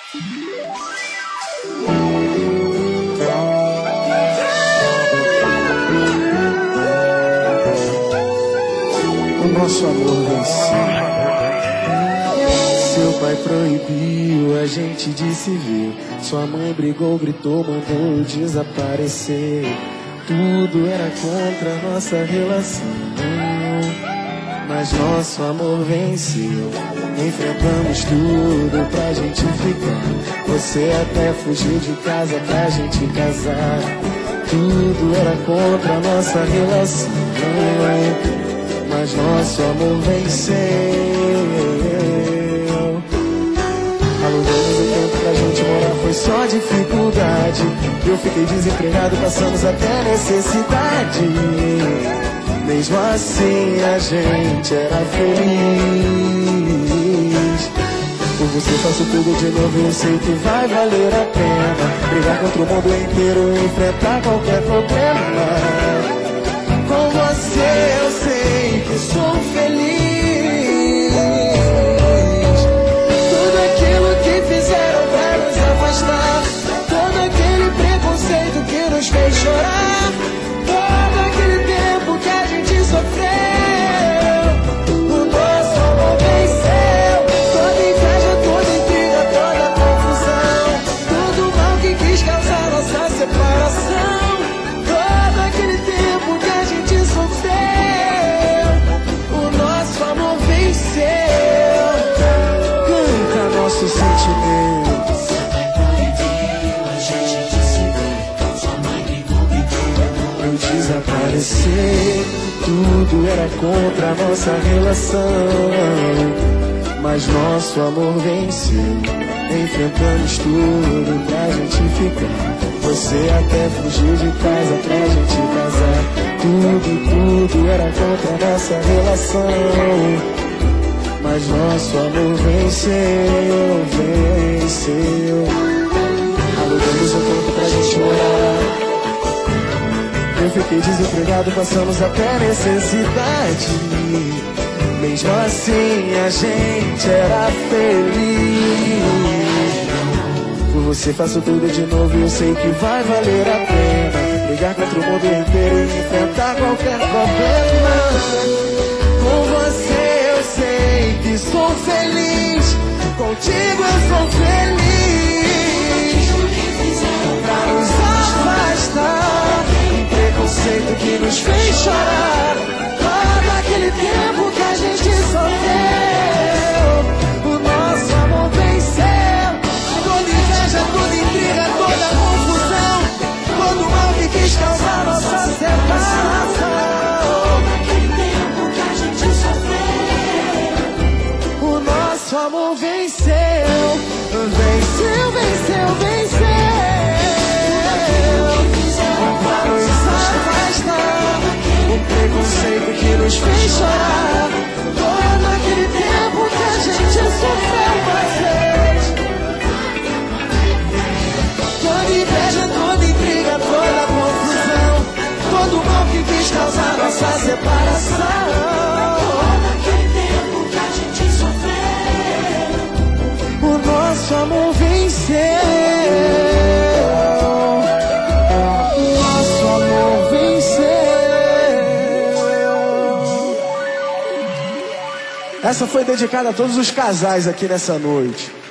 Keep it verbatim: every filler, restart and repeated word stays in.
O nosso amor venceu. Seu pai proibiu a gente de se ver. Sua mãe brigou, gritou, mandou desaparecer. Tudo era contra a nossa relação, mas nosso amor venceu. Enfrentamos tudo pra gente ficar. Você até fugiu de casa pra gente casar. Tudo era contra a nossa relação, mas nosso amor venceu. Alugamos o tempo pra gente morar, foi só dificuldade. Eu fiquei desempregado, passamos até necessidade. Mesmo assim a gente era feliz. Por você faço tudo de novo e eu sei que vai valer a pena. Brigar contra o mundo inteiro e enfrentar qualquer problema. Com você eu sei que sou feliz. Tudo aquilo que fizeram pra nos afastar, todo aquele preconceito que nos fez chorar, todo aquele tempo que a gente sofreu, o nosso amor venceu. Toda inveja, toda intriga, toda confusão, todo mal que quis causar nossa separação, todo aquele tempo que a gente sofreu, o nosso amor venceu. Canta nossos sentimentos. Desaparecer, tudo era contra a nossa relação, mas nosso amor venceu. Enfrentamos tudo pra gente ficar. Você até fugiu de casa pra gente casar. Tudo, tudo era contra a nossa relação, mas nosso amor venceu, venceu. Alugamos o tempo pra gente morar. Eu fiquei desempregado, passamos até necessidade. Mesmo assim a gente era feliz. Por você faço tudo de novo e eu sei que vai valer a pena. Brigar contra o mundo inteiro e enfrentar qualquer problema. Com você eu sei que sou feliz. Contigo eu sou feliz. Pra nos afastar, preconceito que nos fez chorar, todo aquele tempo que a gente sofreu, o nosso amor venceu. Toda inveja, toda intriga, toda confusão, todo mal que quis causar nossa separação, todo aquele tempo que a gente sofreu, o nosso amor venceu, venceu, venceu, venceu. O preconceito que nos fez chorar, todo aquele tempo que a gente sofreu, vocês. Toda inveja, toda intriga, toda confusão, todo mal que quis causar nossa separação, todo aquele tempo que a gente sofreu, o nosso amor venceu. Essa foi dedicada a todos os casais aqui nessa noite.